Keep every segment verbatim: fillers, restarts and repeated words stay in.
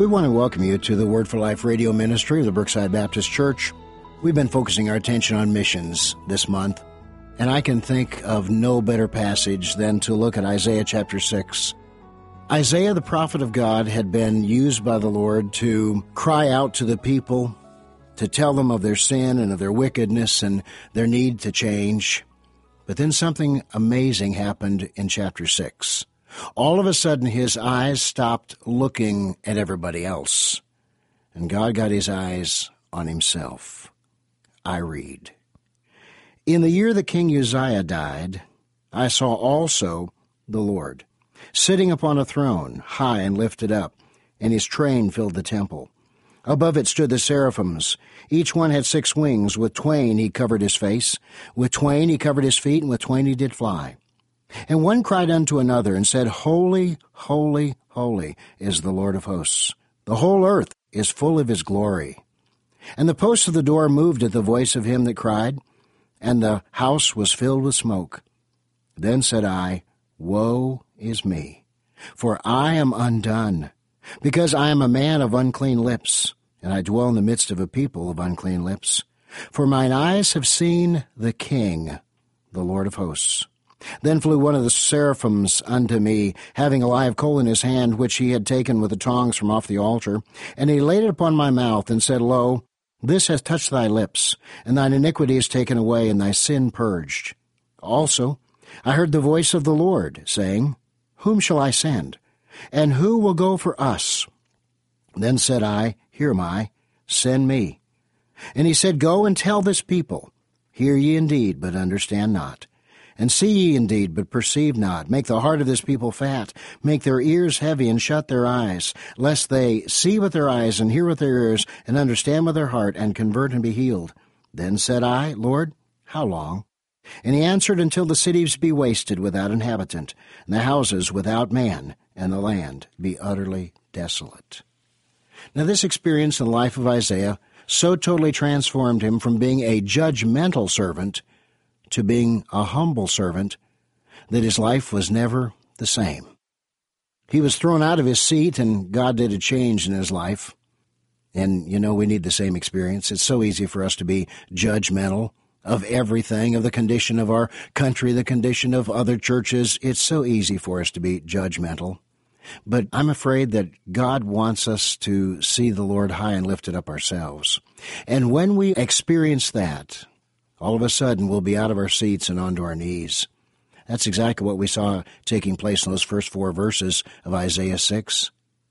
We want to welcome you to the Word for Life radio ministry of the Brookside Baptist Church. We've been focusing our attention on missions this month, and I can think of no better passage than to look at Isaiah chapter six. Isaiah, the prophet of God, had been used by the Lord to cry out to the people, to tell them of their sin and of their wickedness and their need to change. But then something amazing happened in chapter six. All of a sudden, his eyes stopped looking at everybody else, and God got his eyes on himself. I read, "In the year that King Uzziah died, I saw also the Lord, sitting upon a throne, high and lifted up, and his train filled the temple. Above it stood the seraphims. Each one had six wings. With twain he covered his face, with twain he covered his feet, and with twain he did fly. And one cried unto another, and said, Holy, holy, holy is the Lord of hosts. The whole earth is full of his glory. And the posts of the door moved at the voice of him that cried, and the house was filled with smoke. Then said I, Woe is me, for I am undone, because I am a man of unclean lips, and I dwell in the midst of a people of unclean lips. For mine eyes have seen the King, the Lord of hosts. Then flew one of the seraphims unto me, having a live coal in his hand, which he had taken with the tongs from off the altar. And he laid it upon my mouth, and said, Lo, this hath touched thy lips, and thine iniquity is taken away, and thy sin purged. Also I heard the voice of the Lord, saying, Whom shall I send? And who will go for us? Then said I, Here am I, send me. And he said, Go and tell this people, Hear ye indeed, but understand not. And see ye indeed, but perceive not. Make the heart of this people fat. Make their ears heavy, and shut their eyes, lest they see with their eyes, and hear with their ears, and understand with their heart, and convert and be healed. Then said I, Lord, how long? And he answered, Until the cities be wasted without inhabitant, and the houses without man, and the land be utterly desolate. Now this experience in the life of Isaiah so totally transformed him from being a judgmental servant to being a humble servant that his life was never the same. He was thrown out of his seat, and God did a change in his life. And, you know, we need the same experience. It's so easy for us to be judgmental of everything, of the condition of our country, the condition of other churches. It's so easy for us to be judgmental. But I'm afraid that God wants us to see the Lord high and lifted up ourselves. And when we experience that, all of a sudden we'll be out of our seats and onto our knees. That's exactly what we saw taking place in those first four verses of Isaiah six.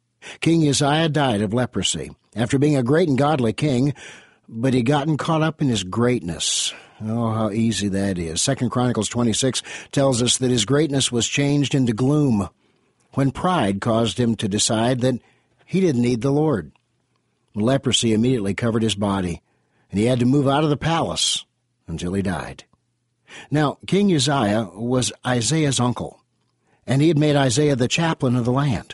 King Uzziah died of leprosy after being a great and godly king, but he'd gotten caught up in his greatness. Oh, how easy that is. Second Chronicles twenty-six tells us that his greatness was changed into gloom when pride caused him to decide that he didn't need the Lord. Leprosy immediately covered his body, and he had to move out of the palace until he died. Now, King Uzziah was Isaiah's uncle, and he had made Isaiah the chaplain of the land.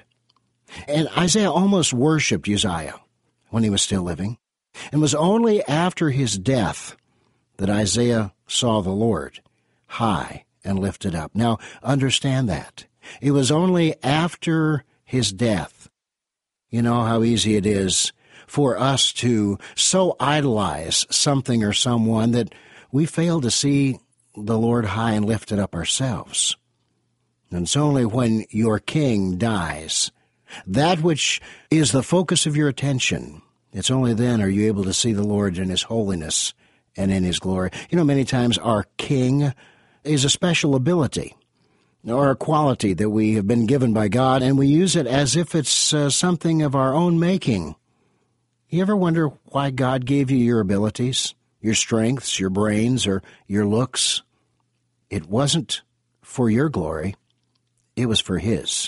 And Isaiah almost worshipped Uzziah when he was still living, and it was only after his death that Isaiah saw the Lord high and lifted up. Now, understand that. It was only after his death. You know how easy it is for us to so idolize something or someone that we fail to see the Lord high and lifted up ourselves. And it's only when your king dies, that which is the focus of your attention, it's only then are you able to see the Lord in his holiness and in his glory. You know, many times our king is a special ability or a quality that we have been given by God, and we use it as if it's uh, something of our own making. You ever wonder why God gave you your abilities? Your strengths, your brains, or your looks? It wasn't for your glory. It was for his.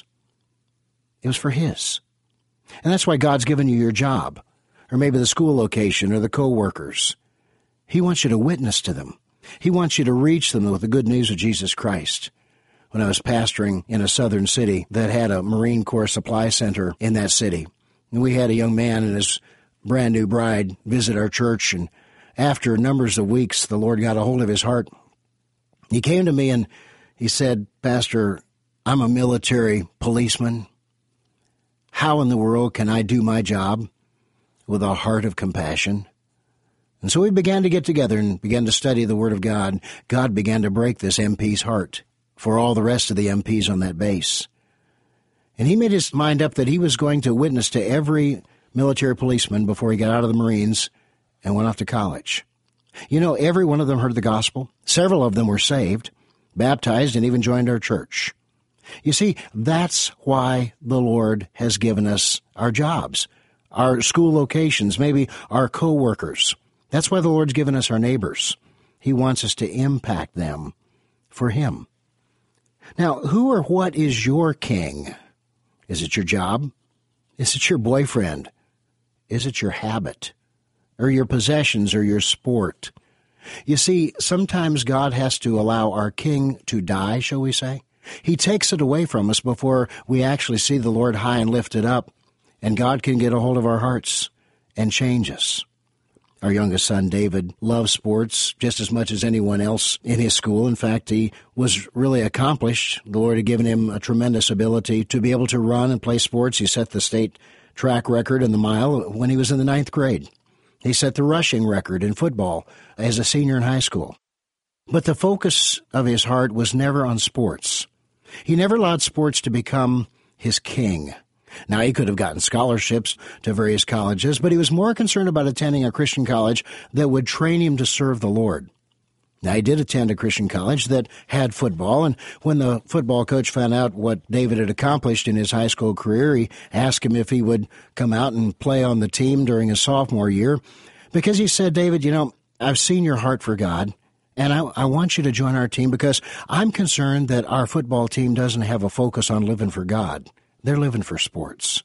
It was for his. And that's why God's given you your job, or maybe the school location, or the co-workers. He wants you to witness to them. He wants you to reach them with the good news of Jesus Christ. When I was pastoring in a southern city that had a Marine Corps supply center in that city, and we had a young man and his brand new bride visit our church, and after numbers of weeks, the Lord got a hold of his heart. He came to me and he said, Pastor, I'm a military policeman. how in the world can I do my job with a heart of compassion? And so we began to get together and began to study the Word of God. God began to break this M P's heart for all the rest of the M Ps on that base. And he made his mind up that he was going to witness to every military policeman before he got out of the Marines and went off to college. You know, every one of them heard the gospel. Several of them were saved, baptized, and even joined our church. You see, that's why the Lord has given us our jobs, our school locations, maybe our co-workers. That's why the Lord's given us our neighbors. He wants us to impact them for Him. Now, who or what is your king? Is it your job? Is it your boyfriend? Is it your habit? Or your possessions or your sport? You see, sometimes God has to allow our king to die, shall we say? He takes it away from us before we actually see the Lord high and lifted up, and God can get a hold of our hearts and change us. Our youngest son, David, loves sports just as much as anyone else in his school. In fact, he was really accomplished. The Lord had given him a tremendous ability to be able to run and play sports. He set the state track record in the mile when he was in the ninth grade. He set the rushing record in football as a senior in high school. But the focus of his heart was never on sports. He never allowed sports to become his king. Now, he could have gotten scholarships to various colleges, but he was more concerned about attending a Christian college that would train him to serve the Lord. Now, he did attend a Christian college that had football, and when the football coach found out what David had accomplished in his high school career, he asked him if he would come out and play on the team during his sophomore year, because he said, David, you know, I've seen your heart for God, and I, I want you to join our team because I'm concerned that our football team doesn't have a focus on living for God. They're living for sports.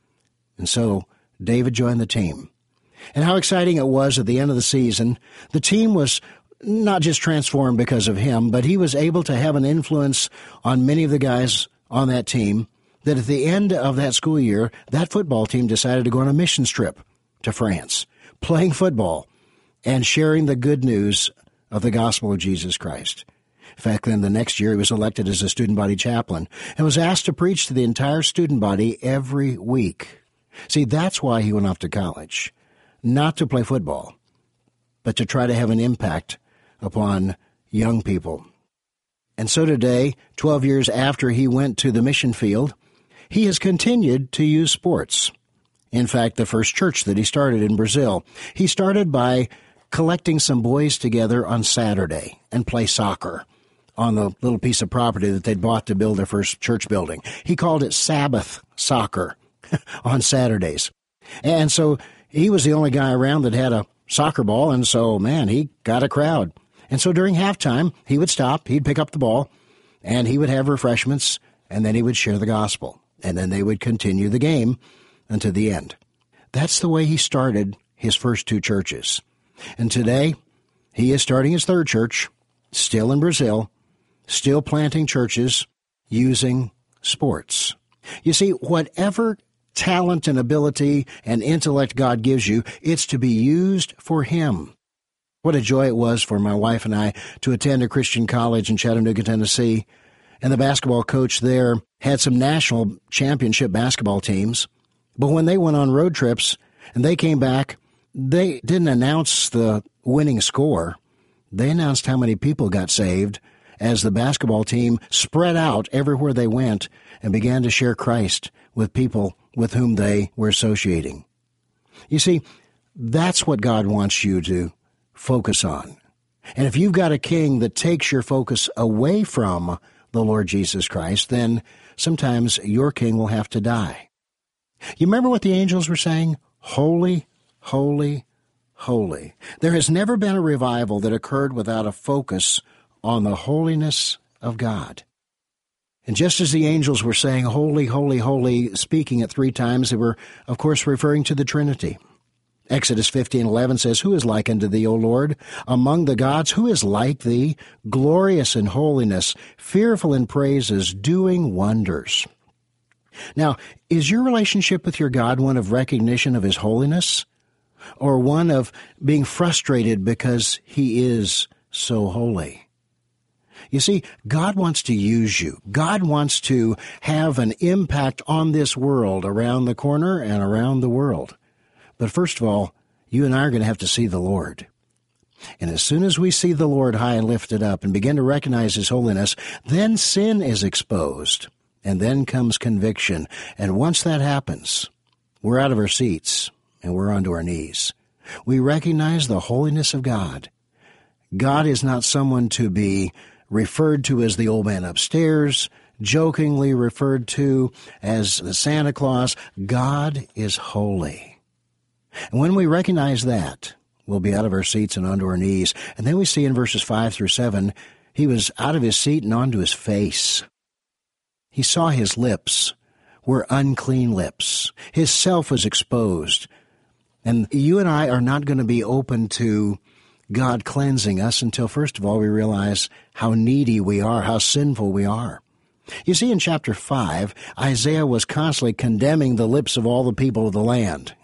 And so David joined the team. And how exciting it was at the end of the season. The team was not just transformed because of him, but he was able to have an influence on many of the guys on that team that at the end of that school year, that football team decided to go on a mission trip to France, playing football and sharing the good news of the gospel of Jesus Christ. In fact, then the next year he was elected as a student body chaplain and was asked to preach to the entire student body every week. See, that's why he went off to college, not to play football, but to try to have an impact upon young people. And so today, twelve years after he went to the mission field, he has continued to use sports. In fact, the first church that he started in Brazil, he started by collecting some boys together on Saturday and play soccer on the little piece of property that they'd bought to build their first church building. He called it Sabbath soccer on Saturdays. And so he was the only guy around that had a soccer ball, and so, man, he got a crowd. And so during halftime, he would stop, he'd pick up the ball, and he would have refreshments, and then he would share the gospel. And then they would continue the game until the end. That's the way he started his first two churches. And today, he is starting his third church, still in Brazil, still planting churches using sports. You see, whatever talent and ability and intellect God gives you, it's to be used for Him. What a joy it was for my wife and I to attend a Christian college in Chattanooga, Tennessee, and the basketball coach there had some national championship basketball teams. But when they went on road trips and they came back, they didn't announce the winning score. They announced how many people got saved as the basketball team spread out everywhere they went and began to share Christ with people with whom they were associating. You see, that's what God wants you to focus on. And if you've got a king that takes your focus away from the Lord Jesus Christ, then sometimes your king will have to die. You remember what the angels were saying? Holy, holy, holy. There has never been a revival that occurred without a focus on the holiness of God. And just as the angels were saying, holy, holy, holy, speaking it three times, they were, of course, referring to the Trinity. Exodus fifteen eleven says, Who is like unto thee, O Lord? Among the gods, who is like thee? Glorious in holiness, fearful in praises, doing wonders. Now, is your relationship with your God one of recognition of His holiness, or one of being frustrated because He is so holy? You see, God wants to use you. God wants to have an impact on this world, around the corner and around the world. But first of all, you and I are going to have to see the Lord. And as soon as we see the Lord high and lifted up and begin to recognize His holiness, then sin is exposed, and then comes conviction. And once that happens, we're out of our seats and we're onto our knees. We recognize the holiness of God. God is not someone to be referred to as the old man upstairs, jokingly referred to as the Santa Claus. God is holy. And when we recognize that, we'll be out of our seats and onto our knees. And then we see in verses five through seven, he was out of his seat and onto his face. He saw his lips were unclean lips. His self was exposed. And you and I are not going to be open to God cleansing us until, first of all, we realize how needy we are, how sinful we are. You see, in chapter five, Isaiah was constantly condemning the lips of all the people of the land.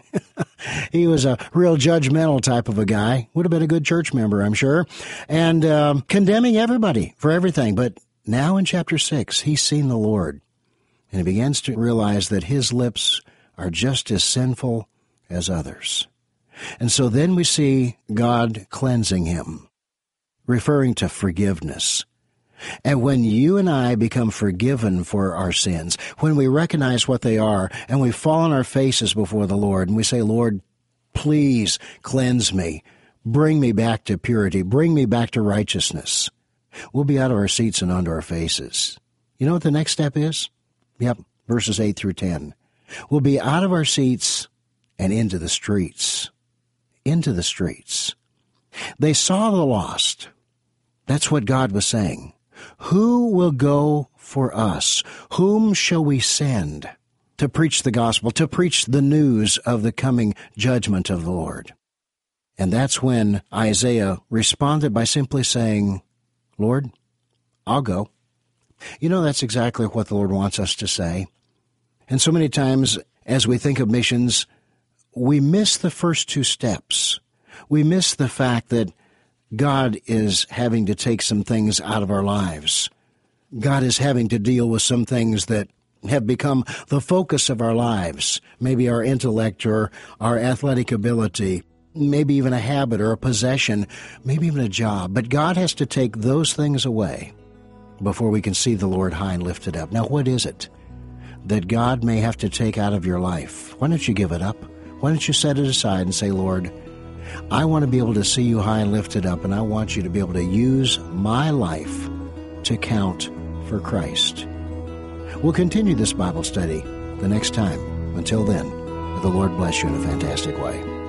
He was a real judgmental type of a guy. Would have been a good church member, I'm sure. And um, condemning everybody for everything. But now in chapter six, he's seen the Lord. And he begins to realize that his lips are just as sinful as others. And so then we see God cleansing him, referring to forgiveness. And when you and I become forgiven for our sins, when we recognize what they are, and we fall on our faces before the Lord, and we say, Lord, please cleanse me, bring me back to purity, bring me back to righteousness, we'll be out of our seats and onto our faces. You know what the next step is? Yep, verses eight through ten. We'll be out of our seats and into the streets. Into the streets. They saw the lost. That's what God was saying. Who will go for us? Whom shall we send to preach the gospel, to preach the news of the coming judgment of the Lord? And that's when Isaiah responded by simply saying, Lord, I'll go. You know, that's exactly what the Lord wants us to say. And so many times, as we think of missions, we miss the first two steps. We miss the fact that God is having to take some things out of our lives. God is having to deal with some things that have become the focus of our lives, maybe our intellect or our athletic ability, maybe even a habit or a possession, maybe even a job. But God has to take those things away before we can see the Lord high and lifted up. Now, what is it that God may have to take out of your life? Why don't you give it up? Why don't you set it aside and say, Lord, I want to be able to see you high and lifted up, and I want you to be able to use my life to count for Christ. We'll continue this Bible study the next time. Until then, may the Lord bless you in a fantastic way.